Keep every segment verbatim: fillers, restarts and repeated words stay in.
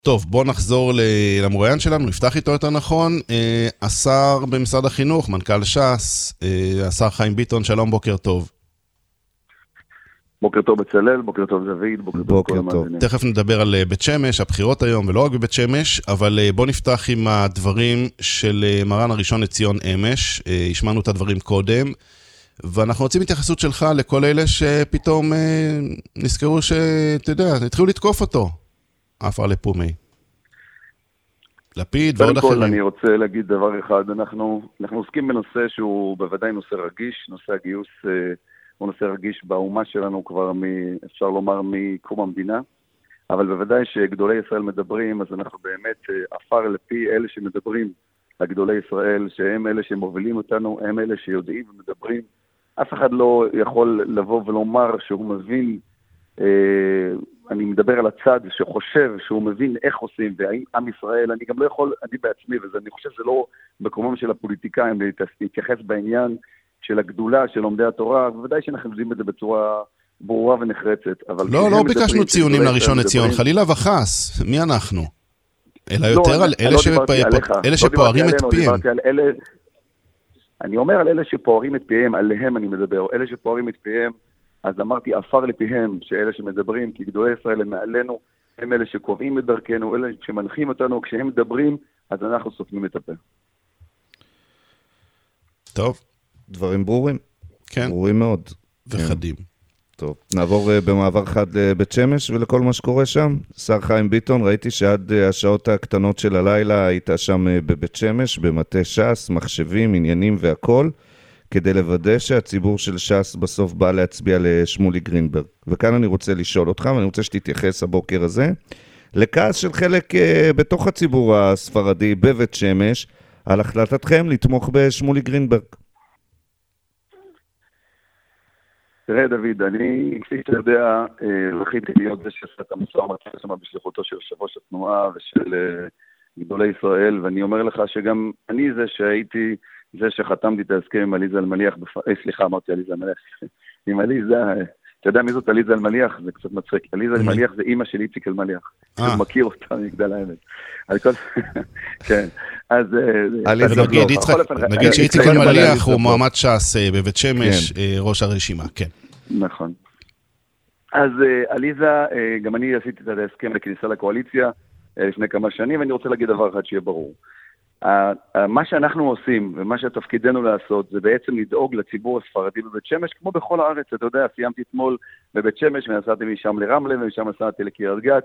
טוב, בוא נחזור למרואיין שלנו, נפתח איתו יותר נכון. השר במשרד החינוך, מנכ"ל ש"ס, השר חיים ביטון, שלום, בוקר טוב. בוקר טוב בצלאל, בוקר טוב זוויד, בוקר טוב כל המאזינים. תכף נדבר על בית שמש, הבחירות היום, ולא רק בבית שמש, אבל בוא נפתח עם הדברים של מרן הראשון לציון אמש, השמענו את הדברים קודם, ואנחנו רוצים התייחסות שלך לכל אלה שפתאום נזכרו שאתה יודע, התחילו לתקוף אותו. עפר לפומי. לפיד ועוד אחרים. קודם כל אני רוצה להגיד דבר אחד, אנחנו, אנחנו עוסקים בנושא שהוא בוודאי נושא רגיש, נושא הגיוס הוא נושא רגיש באומה שלנו כבר, מ, אפשר לומר, מקום המדינה, אבל בוודאי שגדולי ישראל מדברים, אז אנחנו באמת עפר לפי אלה שמדברים, הגדולי ישראל, שהם אלה שמובילים אותנו, הם אלה שיודעים ומדברים. אף אחד לא יכול לבוא ולומר שהוא מבין, אה, אני מדבר על הצד שחושב שהוא מבין איך עושים, והאם עם ישראל, אני גם לא יכול, אני בעצמי, ואני חושב שזה לא מקומם של הפוליטיקאים, להתייחס בעניין של הגדולה, של לומדי התורה, בוודאי שאנחנו יודעים את זה בצורה ברורה ונחרצת. לא, לא ביקשנו ציונים לראשון לציון, חלילה וחס, מי אנחנו? אלא יותר על אלה שפוערים את פיהם. אני אומר על אלה שפוערים את פיהם, עליהם אני מדבר, אלה שפוערים את פיהם, אז אמרתי, אפר לפיהם, שאלה שמדברים, כי גדולי ישראל הם מעלינו, הם אלה שקובעים את דרכנו, אלה שמנחים אותנו, כשהם מדברים, אז אנחנו סופנים את הפה. טוב. דברים ברורים. כן. ברורים מאוד. וחדים. כן. טוב. נעבור במעבר חד לבית שמש ולכל מה שקורה שם. שר חיים ביטון, ראיתי שעד השעות הקטנות של הלילה היית שם בבית שמש, במטה ש"ס, מחשבים, עניינים והכל. כדי לוודא שהציבור של ש"ס בסוף בא להצביע לשמולי גרינברג. וכאן אני רוצה לשאול אותך, ואני רוצה שתתייחס הבוקר הזה, לכעס של חלק uh, בתוך הציבור הספרדי בבית שמש, על החלטתכם לתמוך בשמולי גרינברג. תראה דוד, אני, כפי שאתה יודע, זכיתי להיות זה שעשה את המסע ומתן שם בשליחותו של יושב ראש התנועה ושל uh, גדולי ישראל, ואני אומר לך שגם אני זה שהייתי, זה שחתמתי את ההסכם עם עליזה אלמליח, אה, סליחה, אמרתי עליזה אלמליח, עם עליזה, אתה יודע מי זאת עליזה אלמליח? זה קצת מצחיק. עליזה אלמליח זה אימא של איציק אלמליח. הוא מכיר אותה מגדל האמת. כן, אז... נגיד שאיציק אלמליח הוא מועמד ש"ס בבית שמש, ראש הרשימה, כן. נכון. אז עליזה, גם אני עשיתי את ההסכם לכניסה לקואליציה לפני כמה שנים, ואני רוצה להגיד דבר אחד שיהיה ברור. מה שאנחנו עושים ומה שתפקידנו לעשות זה בעצם לדאוג לציבור הספרדי בבית שמש, כמו בכל הארץ. אתה יודע, סיימתי אתמול בבית שמש ונסעתי משם לרמלה ומשם נסעתי לקריית גת,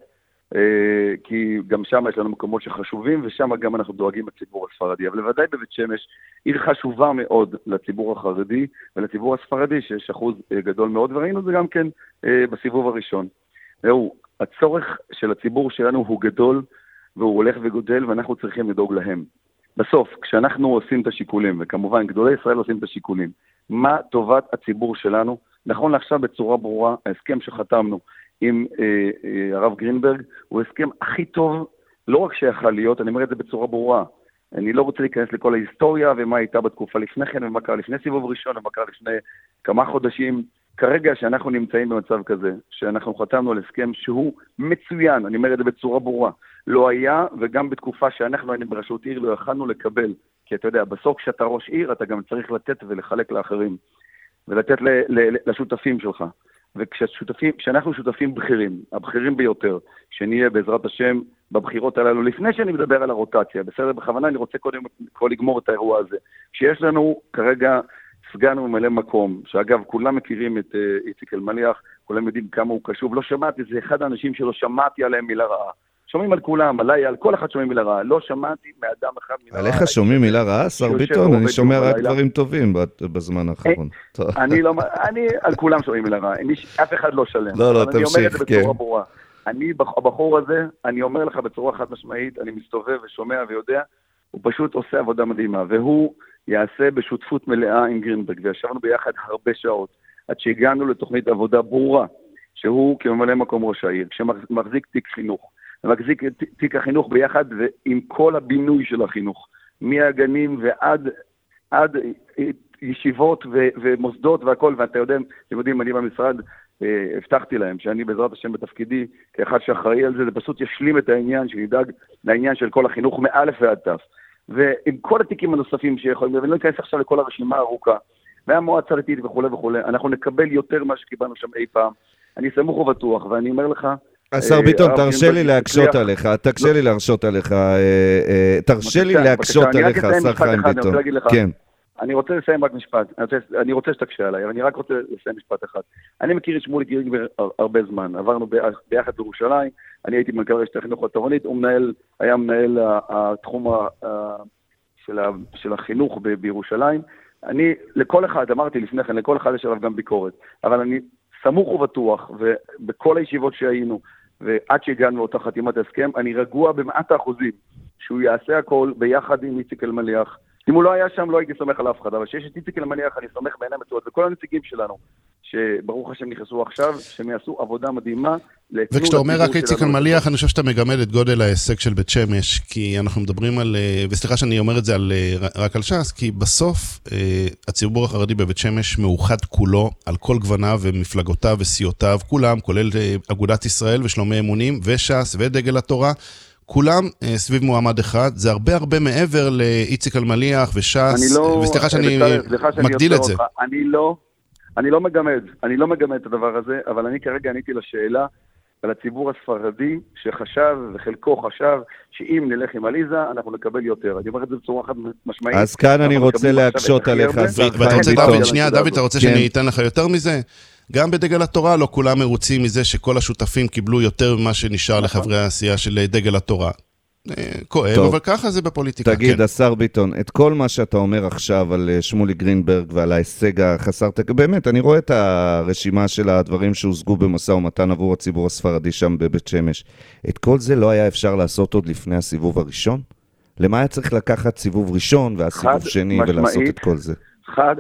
כי גם שם יש לנו מקומות שחשובים ושם גם אנחנו דואגים לציבור הספרדי. אבל לבוודאי בבית שמש עיר חשובה מאוד לציבור החרדי ולציבור הספרדי, שיש אחוז גדול מאוד, וראינו זה גם כן בסיבוב הראשון. זהו, הצורך של הציבור שלנו הוא גדול והוא הולך וגודל ואנחנו צריכים לדאוג להם. בסוף, כשאנחנו עושים את השיקולים, וכמובן גדולי ישראל עושים את השיקולים, מה טובת הציבור שלנו? נכון לעכשיו בצורה ברורה, ההסכם שחתמנו עם אה, אה, הרב גרינברג, הוא הסכם הכי טוב, לא רק שיכל להיות, אני אומר את זה בצורה ברורה, אני לא רוצה להיכנס לכל ההיסטוריה, ומה הייתה בתקופה לפני כן, ומה קרה לפני סיבוב ראשון, ומה קרה לפני כמה חודשים. כרגע שאנחנו נמצאים במצב כזה, שאנחנו חתמנו על הסכם שהוא מצוין, אני אומר את זה בצורה ברורה, לא היה, וגם בתקופה שאנחנו היינו בראשות עיר לא יכלנו לקבל, כי אתה יודע, בסוף כשאתה ראש עיר, אתה גם צריך לתת ולחלק לאחרים, ולתת ל- ל- לשותפים שלך. וכשאנחנו שותפים בכירים, הבכירים ביותר, שנהיה בעזרת השם בבחירות הללו, לפני שאני מדבר על הרוטציה, בסדר, בכוונה אני רוצה קודם כל לגמור את האירוע הזה, שיש לנו כרגע סגן וממלא מקום, שאגב כולם מכירים את uh, איציק אלמליח, כולם יודעים כמה הוא קשוב, לא שמעתי, זה אחד האנשים שלא שמעתי עליהם מילה רעה. שומעים על כולם, עליי, על כל אחד שומעים מילה רעה, לא שמעתי מאדם אחד מילה רעה. עליך שומעים מילה רעה, שר ביטון? אני שומע רק דברים טובים בזמן האחרון. אני לא, אני על כולם שומעים מילה רעה, אף אחד לא שלם. לא, לא, תמשיך, כן. אני אומר את זה בצורה ברורה. אני, הבחור הזה, אני אומר לך בצורה חד משמעית, אני מסתובב ושומע ויודע, הוא פשוט עושה עבודה מדהימה, והוא יעשה בשותפות מלאה עם גרינברג, וישבנו ביחד הרבה שעות, עד שהגענו לתוכנית עבודה ברורה, שהוא כממלא מקום ראש העיר, שמחזיק תיק חינוך, מחזיק תיק החינוך ביחד ועם כל הבינוי של החינוך, מהגנים ועד עד ישיבות ו- ומוסדות והכל, ואתה יודע, אתם יודעים, אני במשרד הבטחתי להם שאני בעזרת השם בתפקידי, כאחד שאחראי על זה, זה פשוט ישלים את העניין, שנדאג לעניין של כל החינוך מאלף ועד תף. ועם כל התיקים הנוספים שיכולים, ואני לא אכנס עכשיו לכל הרשימה הארוכה, מהמועצה דתית וכו' וכו', אנחנו נקבל יותר מה שקיבלנו שם אי פעם. אני סמוך ובטוח, ואני אומר לך... השר ביטון, תרשה לי להקשות עליך, תרשה לי להרשות עליך, תרשה לי להקשות עליך, השר חיים ביטון. כן. אני רוצה לסיים רק משפט, אני רוצה, אני רוצה שתקשה עליי, אבל אני רק רוצה לסיים משפט אחד. אני מכיר את שמולי גרינברג הרבה זמן, עברנו ביחד בירושלים, אני הייתי מנכ"ל רשת החינוך התורנית, הוא מנהל, היה מנהל התחום של החינוך בירושלים. אני, לכל אחד, אמרתי לפני כן, לכל אחד יש עליו גם ביקורת, אבל אני סמוך ובטוח, ובכל הישיבות שהיינו, ועד שהגענו לאותה חתימת הסכם, אני רגוע במעט האחוזים, שהוא יעשה הכל ביחד עם איציק אלמליח. אם הוא לא היה שם, לא הייתי סומך על אף אחד, אבל שיש את איציק אלמליח, אני סומך בעיני מצוות, וכל הנציגים שלנו, שברוך השם נכנסו עכשיו, שהם יעשו עבודה מדהימה. וכשאתה אומר רק איציק אלמליח, אני חושב שאתה מגמד את גודל ההישג של בית שמש, כי אנחנו מדברים על, וסליחה שאני אומר את זה על, רק על ש"ס, כי בסוף הציבור החרדי בבית שמש מאוחד כולו, על כל גווניו ומפלגותיו וסיעותיו, כולם, כולל אגודת ישראל ושלומי אמונים, וש"ס ודגל התורה, כולם סביב מועמד אחד, זה הרבה הרבה מעבר לאיציק אלמליח וש"ס, וסליחה שאני מגדיל את זה. אני לא, אני לא מגמד, אני לא מגמד את הדבר הזה, אבל אני כרגע עניתי לשאלה על הציבור הספרדי שחשב, וחלקו חשב, שאם נלך עם עליזה, אנחנו נקבל יותר. אני אומר את זה בצורה אחת משמעית. אז כאן אני רוצה להקשות עליך. ואתה רוצה, דוד, שנייה, דוד, אתה רוצה שאני אתן לך יותר מזה? גם בדגל התורה לא כולם מרוצים מזה שכל השותפים קיבלו יותר ממה שנשאר לחברי העשייה של דגל התורה. כואב, אבל ככה זה בפוליטיקה. תגיד, השר ביטון, את כל מה שאתה אומר עכשיו על שמולי גרינברג ועל ההישג החסר, באמת, אני רואה את הרשימה של הדברים שהושגו במשא ומתן עבור הציבור הספרדי שם בבית שמש. את כל זה לא היה אפשר לעשות עוד לפני הסיבוב הראשון? למה היה צריך לקחת סיבוב ראשון והסיבוב שני ולעשות את כל זה? חד,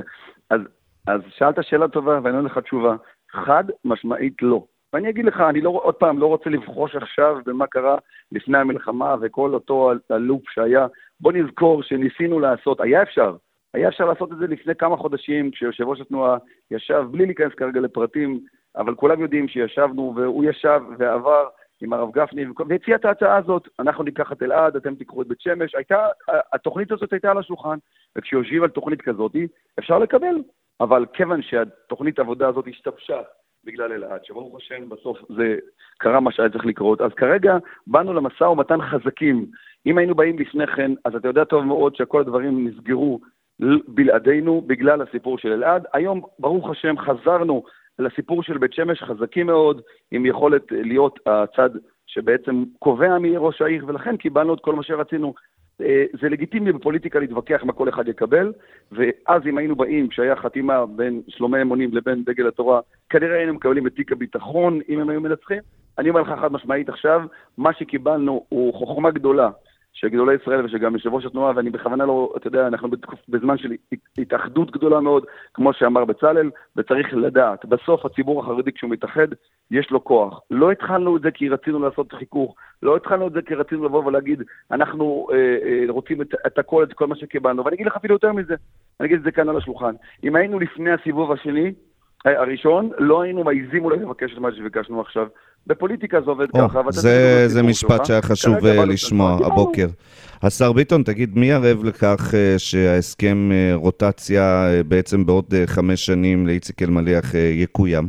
אז אז שאלת שאלה טובה ואני לא לך תשובה. חד משמעית לא. ואני אגיד לך, אני לא, עוד פעם לא רוצה לבחוש עכשיו במה קרה לפני המלחמה וכל אותו הלופ שהיה. בוא נזכור שניסינו לעשות, היה אפשר, היה אפשר לעשות את זה לפני כמה חודשים כשיושב ראש התנועה ישב, בלי להיכנס כרגע לפרטים, אבל כולם יודעים שישבנו והוא ישב ועבר עם הרב גפני, והציע את ההצעה הזאת, אנחנו ניקח את אלעד, אתם תיקחו את בית שמש, הייתה, התוכנית הזאת הייתה על השולחן, וכשיושבים על תוכנית כזאת, אפשר לקבל. אבל כיוון שהתוכנית העבודה הזאת השתבשה בגלל אלעד, שברוך השם בסוף זה קרה מה שהיה צריך לקרות, אז כרגע באנו למשא ומתן חזקים. אם היינו באים לפני כן, אז אתה יודע טוב מאוד שכל הדברים נסגרו בלעדינו בגלל הסיפור של אלעד. היום ברוך השם חזרנו לסיפור של בית שמש חזקים מאוד, עם יכולת להיות הצד שבעצם קובע מי ראש העיר, ולכן קיבלנו את כל מה שרצינו. זה לגיטימי בפוליטיקה להתווכח מה כל אחד יקבל, ואז אם היינו באים, כשהיה חתימה בין שלומי אמונים לבין דגל התורה, כנראה היינו מקבלים את תיק הביטחון, אם הם היו מנצחים. אני אומר לך חד משמעית עכשיו, מה שקיבלנו הוא חוכמה גדולה, של גדולי ישראל ושגם יושב ראש התנועה, ואני בכוונה לא, אתה יודע, אנחנו בזמן של התאחדות גדולה מאוד, כמו שאמר בצלאל, וצריך לדעת, בסוף הציבור החרדי כשהוא מתאחד, יש לו כוח. לא התחלנו את זה כי רצינו לעשות חיכוך, לא התחלנו את זה כי רצינו לבוא ולהגיד, אנחנו אה, אה, רוצים את, את הכל, את כל מה שקיבלנו, ואני אגיד לך אפילו יותר מזה, אני אגיד את זה כאן על השולחן. אם היינו לפני הסיבוב השני, הראשון, לא היינו מעיזים אולי לבקש את מה שביקשנו עכשיו. בפוליטיקה זה עובד ככה. זה משפט שהיה חשוב לשמוע הבוקר. השר ביטון, תגיד, מי ערב לכך שההסכם רוטציה בעצם בעוד חמש שנים לאיציק אלמליח יקוים?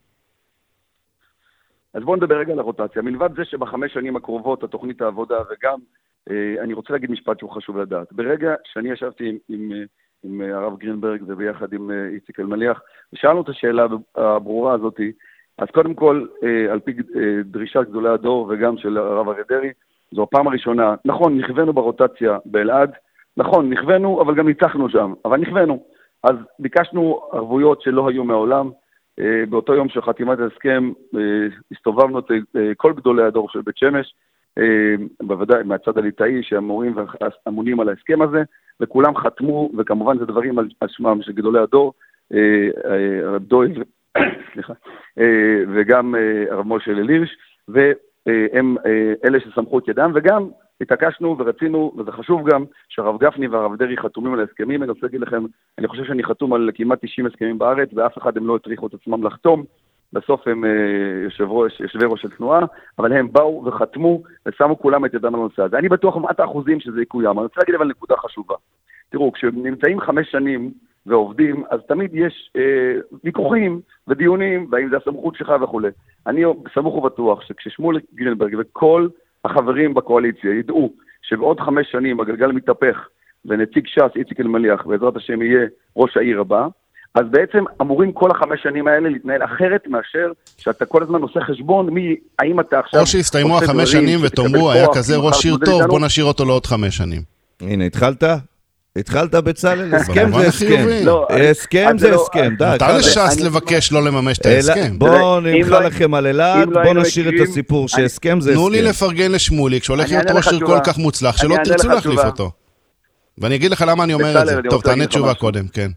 אז בואו נדבר רגע על הרוטציה. מלבד זה שבחמש שנים הקרובות התוכנית העבודה, וגם אני רוצה להגיד משפט שהוא חשוב לדעת. ברגע שאני ישבתי עם... עם הרב גרינברג וביחד עם איציק אלמליח, ושאלנו את השאלה הברורה הזאת, אז קודם כל, על פי דרישת גדולי הדור וגם של הרב אריה דרעי, זו הפעם הראשונה, נכון, נכוונו ברוטציה באלעד, נכון, נכוונו, אבל גם ניצחנו שם, אבל נכוונו. אז ביקשנו ערבויות שלא היו מעולם, באותו יום של חתימת ההסכם, הסתובבנו את כל גדולי הדור של בית שמש, בוודאי מהצד הליטאי שהמורים והמונים על ההסכם הזה, וכולם חתמו, וכמובן זה דברים על, על שמם של גדולי הדור, הרב דויל, סליחה, וגם הרב משה אלירש, והם אלה שסמכו את ידם, וגם התעקשנו ורצינו, וזה חשוב גם, שהרב גפני והרב דרעי חתומים על ההסכמים. אני רוצה להגיד לכם, אני חושב שאני חתום על כמעט תשעים הסכמים בארץ, ואף אחד הם לא הטריחו את עצמם לחתום, בסוף הם יושבי ראש של תנועה, אבל הם באו וחתמו ושמו כולם את ידם על הנושא הזה. אני בטוח מעט האחוזים שזה יקוים. אני רוצה להגיד אבל נקודה חשובה. תראו, כשנמצאים חמש שנים ועובדים, אז תמיד יש אה, ויכוחים ודיונים, והאם זה הסמכות שלך וכו'. אני סמוך ובטוח שכששמואל גרינברג וכל החברים בקואליציה ידעו שבעוד חמש שנים הגלגל מתהפך, ונציג ש"ס, איציק אלמליח, בעזרת השם יהיה ראש העיר הבא, אז בעצם אמורים כל החמש שנים האלה להתנהל אחרת מאשר שאתה כל הזמן עושה חשבון מי, האם אתה עכשיו... או שהסתיימו החמש שנים ותאמרו, היה כזה ראש עיר טוב, בוא נשאיר אותו לעוד חמש שנים. הנה, התחלת? התחלת בצלאל, הסכם זה הסכם. הסכם זה הסכם, די. מותר לש"ס לבקש לא לממש את ההסכם. בואו נמחה לכם על אלעד, בואו נשאיר את הסיפור שהסכם זה הסכם. תנו לי לפרגן לשמולי, כשהולך להיות ראש עיר כל כך מוצלח, שלא תרצו להחליף אותו. ואני אגיד לך למה אני אומר את זה. טוב, תענה תשובה קודם, כן.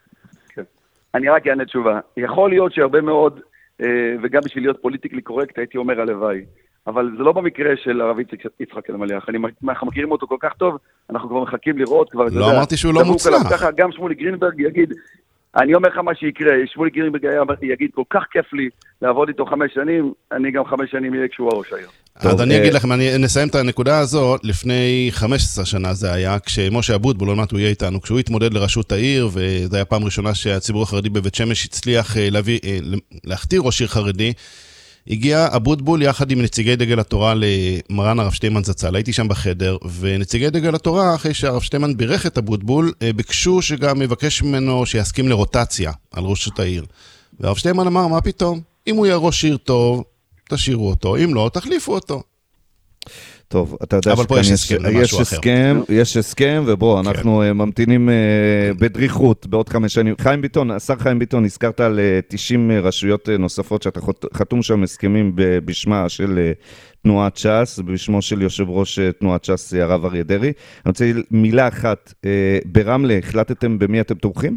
אני רק אענה תשובה. יכול להיות שהרבה מאוד, וגם בשביל להיות פוליטיקלי קורקט, הייתי אומר הלוואי. אבל זה לא במקרה של הרב יצחק אלמליח. אנחנו מכירים אותו כל כך טוב, אנחנו כבר מחכים לראות כבר... לא אמרתי שהוא לא מוצלח. ככה גם שמולי גרינברג יגיד, אני אומר לך מה שיקרה, שמולי גרינברג יגיד, כל כך כיף לי לעבוד איתו חמש שנים, אני גם חמש שנים יהיה כשהוא הראש העיר. אז אני אגיד לכם, אני נסיים את הנקודה הזו, לפני חמש עשרה שנה זה היה, כשמשה אבוטבול, עוד מעט הוא יהיה איתנו, כשהוא התמודד לראשות העיר, וזו היה פעם ראשונה שהציבור החרדי בבית שמש הצליח להביא, להכתיר ראש עיר חרדי, הגיע אבוטבול יחד עם נציגי דגל התורה למרן הרב שטיימן זצ"ל. הייתי שם בחדר, ונציגי דגל התורה, אחרי שהרב שטיימן בירך את אבוטבול, ביקשו שגם מבקש ממנו שיסכים לרוטציה על ראשות העיר. והרב שטיימן אמר, מה פתאום? אם הוא יהיה ראש עיר טוב, תשאירו אותו, אם לא, תחליפו אותו. טוב, אתה יודע שכאן יש הסכם, יש הסכם, ובוא, אנחנו ממתינים בדריכות בעוד חמש שנים. חיים ביטון, השר חיים ביטון, הזכרת על תשעים רשויות נוספות שאתה חתום שם הסכמים בשמה של תנועת ש"ס, בשמו של יושב ראש תנועת ש"ס, הרב אריה דרעי. אני רוצה מילה אחת, ברמלה, החלטתם במי אתם תומכים?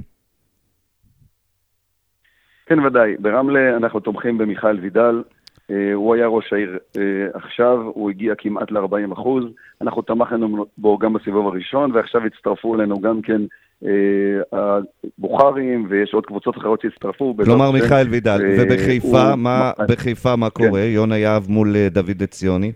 כן, ודאי. ברמלה אנחנו תומכים במיכאל וידל, הוא היה ראש העיר עכשיו, הוא הגיע כמעט ל-ארבעים אחוז, אנחנו תמכנו בו גם בסיבוב הראשון, ועכשיו הצטרפו אלינו גם כן הבוחרים, ויש עוד קבוצות אחרות שהצטרפו. כלומר מיכאל וידל, ובחיפה, בחיפה מה קורה? יונה יהב מול דוד עציוני?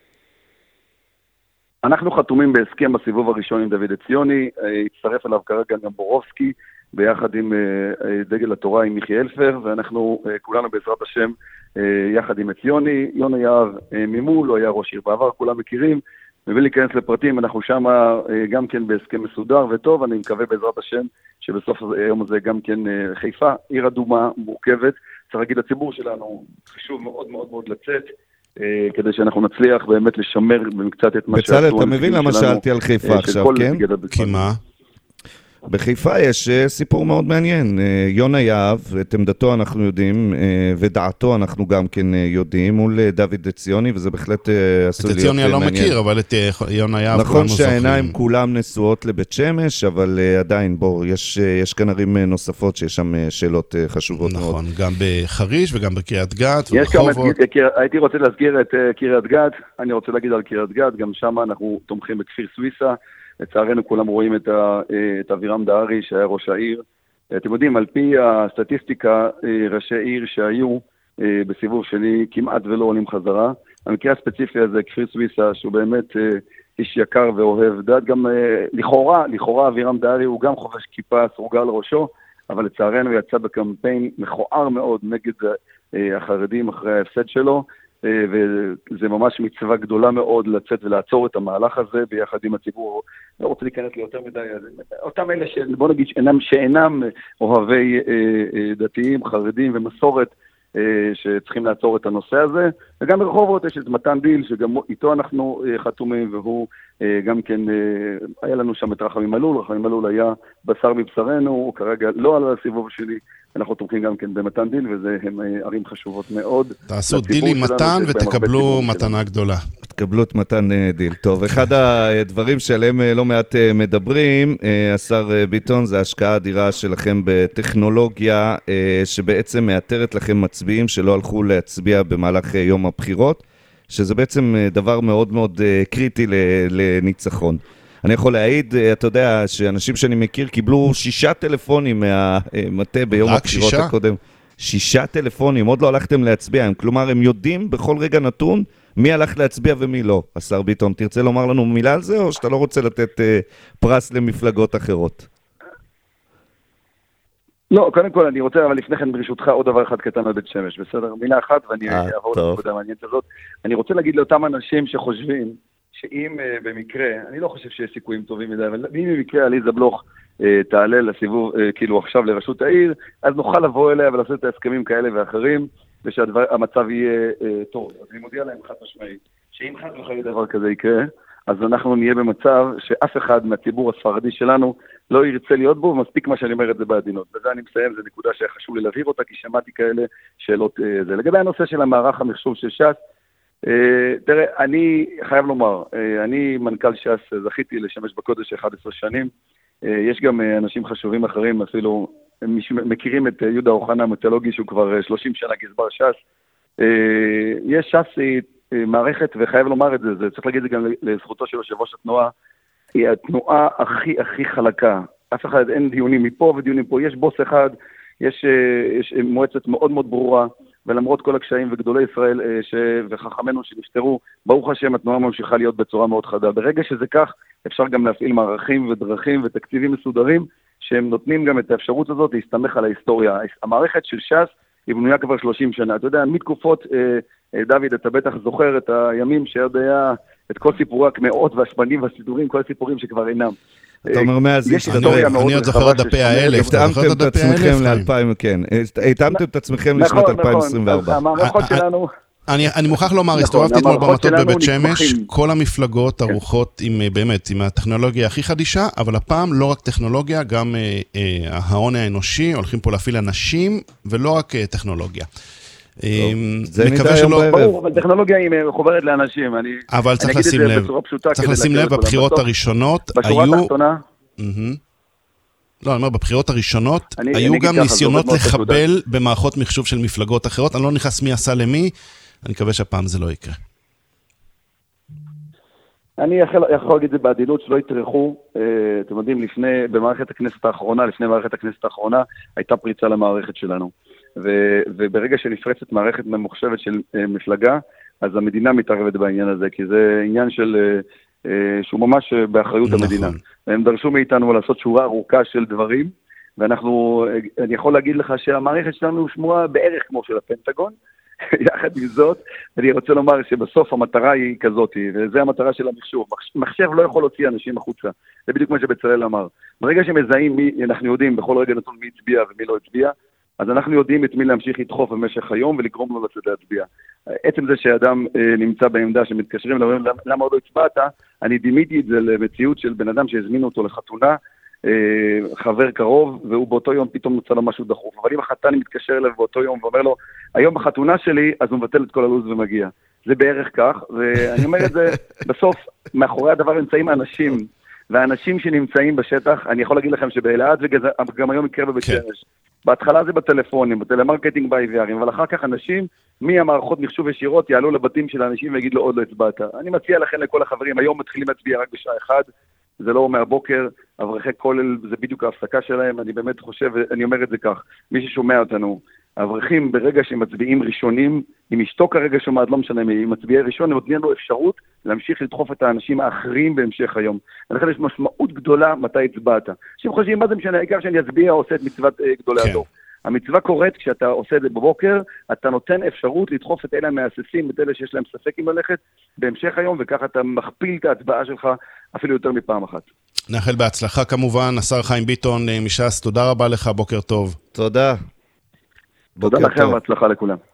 אנחנו חתומים בהסכם בסיבוב הראשון עם דוד עציוני, הצטרף אליו כרגע גם בורובסקי, ביחד עם דגל התורה עם מיכי אלפר, ואנחנו כולנו בעזרת השם יחד עם עציוני. יונה יהב ממול, הוא היה ראש עיר בעבר, כולם מכירים, מבלי להיכנס לפרטים, אנחנו שם גם כן בהסכם מסודר וטוב, אני מקווה בעזרת השם שבסוף היום הזה גם כן חיפה, עיר אדומה מורכבת, צריך להגיד לציבור שלנו, חשוב מאוד מאוד מאוד לצאת, כדי שאנחנו נצליח באמת לשמר במקצת את מה שעשו. בצלאל, אתה מבין למה שאלתי על חיפה עכשיו, כן? כי מה? בחיפה יש סיפור מאוד מעניין. יונה יהב, את עמדתו אנחנו יודעים, ודעתו אנחנו גם כן יודעים, מול דוד עציוני, וזה בהחלט עשוי להיות מעניין. את עציוני אני לא מכיר, אבל את יונה יהב נכון שהעיניים כולם נשואות לבית שמש, אבל עדיין, בוא, יש, יש כאן ערים נוספות שיש שם שאלות חשובות מאוד. נכון, גם בחריש וגם בקריית גת וברחובות. הייתי רוצה להזכיר את קריית גת, אני רוצה להגיד על קריית גת, גם שם אנחנו תומכים בכפיר סוויסה, לצערנו כולם רואים את, ה, את אבירם דהרי שהיה ראש העיר. אתם יודעים, על פי הסטטיסטיקה, ראשי עיר שהיו בסיבוב שני כמעט ולא עולים חזרה. המקרה הספציפי הזה, כפיר סוויסה, שהוא באמת איש יקר ואוהב דת, גם לכאורה, לכאורה אבירם דהרי הוא גם חובש כיפה סרוגה על ראשו, אבל לצערנו יצא בקמפיין מכוער מאוד נגד החרדים אחרי ההפסד שלו, וזה ממש מצווה גדולה מאוד לצאת ולעצור את המהלך הזה ביחד עם הציבור. לא רוצה להיכנס לי יותר מדי, אותם אלה שבוא נגיד שאינם, שאינם אוהבי דתיים, חרדים ומסורת, שצריכים לעצור את הנושא הזה, וגם ברחובות יש את מתן דיל, שגם איתו אנחנו חתומים, והוא גם כן, היה לנו שם את רחמים מלול, רחמים מלול היה בשר מבשרנו, הוא כרגע לא על הסיבוב שלי, אנחנו תומכים גם כן במתן דיל, וזה הם ערים חשובות מאוד. תעשו דיל עם מתן ותקבלו מתנה גדולה. תקבלו את מתן דיל. טוב, אחד הדברים שעליהם לא מעט מדברים, השר ביטון, זה ההשקעה האדירה שלכם בטכנולוגיה, שבעצם מאתרת לכם מצביעים שלא הלכו להצביע במהלך יום הבחירות, שזה בעצם דבר מאוד מאוד קריטי לניצחון. אני יכול להעיד, אתה יודע, שאנשים שאני מכיר קיבלו שישה טלפונים מהמטה ביום הבחירות הקודם. שישה טלפונים, עוד לא הלכתם להצביע, כלומר הם יודעים בכל רגע נתון מי הלך להצביע ומי לא. השר ביטון, תרצה לומר לנו מילה על זה, או שאתה לא רוצה לתת אה, פרס למפלגות אחרות? לא, קודם כל אני רוצה, אבל לפני כן ברשותך עוד דבר אחד קטן על בית שמש, בסדר? מילה אחת ואני אעבור לנקודה המעניינת הזאת. אני רוצה להגיד לאותם אנשים שחושבים שאם uh, במקרה, אני לא חושב שיש סיכויים טובים מדי, אבל אם במקרה עליזה בלוך uh, תעלה לסיבוב, uh, כאילו עכשיו לראשות העיר, אז נוכל לבוא אליה ולעשות את ההסכמים כאלה ואחרים, ושהמצב יהיה uh, טוב. אז אני מודיע להם חד משמעית, שאם חד וחלילה דבר כזה יקרה, אז אנחנו נהיה במצב שאף אחד מהציבור הספרדי שלנו לא ירצה להיות בו, ומספיק מה שאני אומר את זה בעדינות. וזה אני מסיים, זו נקודה שחשוב לי להבהיר אותה, כי שמעתי כאלה שאלות uh, זה. לגבי הנושא של המערך המחשוב של ש"ס, Uh, תראה, אני חייב לומר, uh, אני מנכ"ל ש"ס, זכיתי לשמש בקודש אחת עשרה שנים, uh, יש גם uh, אנשים חשובים אחרים, אפילו מכירים את uh, יהודה אוחנה המתולוגי, שהוא כבר uh, שלושים שנה גזבר ש"ס. Uh, יש ש"ס uh, מערכת, וחייב לומר את זה, זה צריך להגיד את זה גם לזכותו של יושב ראש התנועה, היא התנועה הכי הכי חלקה, אף אחד אין דיונים מפה ודיונים פה, יש בוס אחד, יש, uh, יש מועצת מאוד מאוד ברורה, ולמרות כל הקשיים וגדולי ישראל ש... וחכמנו שנפטרו, ברוך השם התנועה ממשיכה להיות בצורה מאוד חדה. ברגע שזה כך, אפשר גם להפעיל מערכים ודרכים ותקציבים מסודרים, שהם נותנים גם את האפשרות הזאת להסתמך על ההיסטוריה. המערכת של ש"ס היא בנויה כבר שלושים שנה. אתה יודע, מתקופות, דוד, אתה בטח זוכר את הימים שעד היה את כל סיפורי הקמאות והשפנים והסידורים, כל הסיפורים שכבר אינם. אתה אומר מאז, אני עוד זוכר את דפי האלף, התאמתם את עצמכם ל-אלפיים, כן, התאמתם את עצמכם לשנת אלפיים עשרים וארבע. המערכות שלנו... אני מוכרח לומר, הסתובבתי אתמול במטות בבית שמש, כל המפלגות ערוכות עם, באמת, עם הטכנולוגיה הכי חדישה, אבל הפעם לא רק טכנולוגיה, גם ההון האנושי, הולכים פה להפעיל אנשים, ולא רק טכנולוגיה. זה נדע היום בערב. ברור, אבל טכנולוגיה היא חוברת לאנשים. אבל צריך לשים לב, צריך לשים לב, בבחירות הראשונות היו... לא, אני אומר, בבחירות הראשונות היו גם ניסיונות לחבל במערכות מחשוב של מפלגות אחרות. אני לא נכנס מי עשה למי, אני מקווה שהפעם זה לא יקרה. אני יכול להגיד את זה בעדינות שלא יתרחו, אתם יודעים, לפני, במערכת הכנסת האחרונה, לפני מערכת הכנסת האחרונה, הייתה פריצה למערכת שלנו. וברגע שנפרצת מערכת ממוחשבת של מפלגה, אז המדינה מתערבת בעניין הזה, כי זה עניין של... שהוא ממש באחריות נכון. המדינה. הם דרשו מאיתנו לעשות שורה ארוכה של דברים, ואנחנו, אני יכול להגיד לך שהמערכת שלנו שמורה בערך כמו של הפנטגון, יחד עם זאת, אני רוצה לומר שבסוף המטרה היא כזאת, וזה המטרה של המחשוב. מחשב לא יכול להוציא אנשים החוצה, זה בדיוק מה שבצלאל אמר. ברגע שמזהים מי, אנחנו יודעים בכל רגע נתון מי הצביע ומי לא הצביע, אז אנחנו יודעים את מי להמשיך לדחוף במשך היום ולגרום לו לצאת להצביע. עצם זה שאדם אה, נמצא בעמדה שמתקשרים, למה, למה עוד לא הצבעת, אני דימיתי את זה למציאות של בן אדם שהזמינו אותו לחתונה, אה, חבר קרוב, והוא באותו יום פתאום נוצא לו משהו דחוף. אבל אם החתן מתקשר אליו באותו יום ואומר לו, היום בחתונה שלי, אז הוא מבטל את כל הלו"ז ומגיע. זה בערך כך, ואני אומר את זה, בסוף, מאחורי הדבר נמצאים אנשים, והאנשים שנמצאים בשטח, אני יכול להגיד לכם שבאלעד וגם היום יקרה בבית שמש. בהתחלה זה בטלפונים, בטלמרקטינג ב-איי וי אר, אבל אחר כך אנשים מהמערכות מחשוב ישירות יעלו לבתים של האנשים ויגיד לו עוד לא הצבעת. אני מציע לכם לכל החברים, היום מתחילים להצביע רק בשעה אחת, זה לא מהבוקר, אברכי כולל זה בדיוק ההפסקה שלהם, אני באמת חושב, אני אומר את זה כך, מי ששומע אותנו, האברכים ברגע שהם מצביעים ראשונים, אם אשתו כרגע שומעת, לא משנה מי, אם מצביעי ראשון, הם נותנים לנו אפשרות להמשיך לדחוף את האנשים האחרים בהמשך היום. ולכן יש משמעות גדולה מתי הצבעת. אנשים חושבים, מה זה משנה, העיקר שאני אצביע או עושה את מצוות אה, גדולי כן. הדור. המצווה קורית כשאתה עושה את זה בבוקר, אתה נותן אפשרות לדחוף את אלה המאססים, את אלה שיש להם ספק עם ללכת בהמשך היום, וככה אתה מכפיל את ההצבעה שלך אפילו יותר מפעם אחת. נאחל בהצלחה כמובן, השר חיים ביטון מש"ס, תודה רבה לך, בוקר טוב. תודה. תודה לכם והצלחה לכולם.